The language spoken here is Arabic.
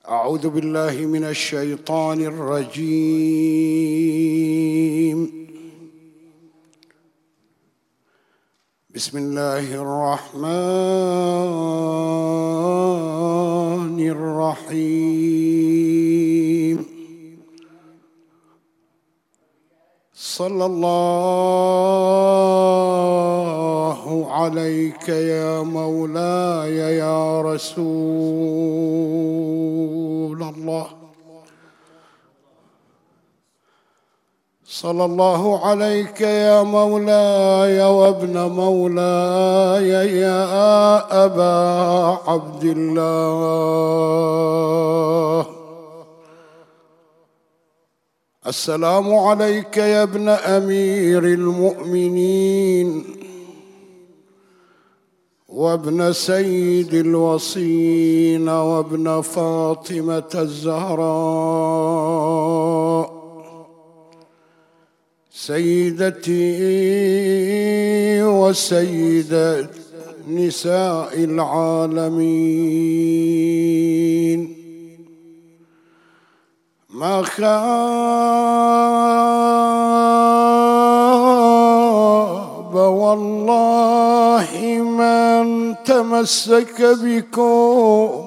أعوذ بالله من الشيطان الرجيم. بسم الله الرحمن الرحيم. صلى الله عليك يا مولاي يا رسول الله. صلى الله عليك يا مولاي وابن مولاي يا أبا عبد الله. السلام عليك يا ابن أمير المؤمنين وابن سيد الوصين وابن فاطمة الزهراء سيدتي وسيدة نساء العالمين. ما خاب والله من تمسك بكم